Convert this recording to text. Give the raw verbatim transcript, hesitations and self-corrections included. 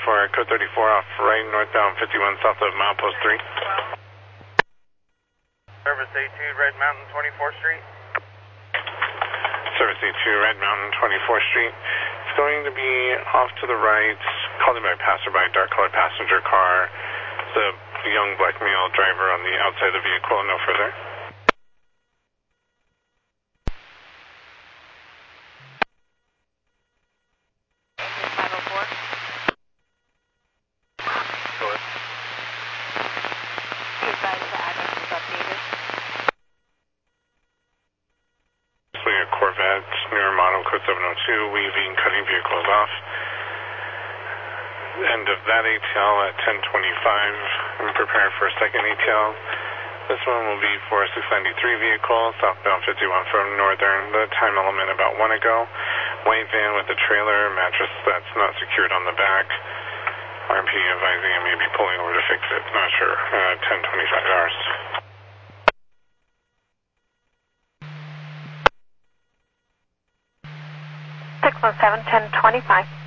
for code thirty-four off right northbound fifty-one south of Milepost three. Service A two, Red Mountain, twenty-fourth Street. Service A two, Red Mountain, twenty-fourth Street. It's going to be off to the right, called in by passerby, dark colored passenger car. The young black male driver on the outside of the vehicle, no further. five oh four. Go ahead. Please advise the address is updated. A Corvette, newer model, code seven oh two, weaving, cutting vehicles off. End of that A T L at ten twenty-five. I'm preparing for a second A T L. This one will be for a six ninety-three vehicle, southbound fifty-one from Northern. The time element about one ago. White van with a trailer, mattress that's not secured on the back. R M P advising I may be pulling over to fix it. Not sure. Uh, ten twenty-five hours. six one seven, ten twenty-five.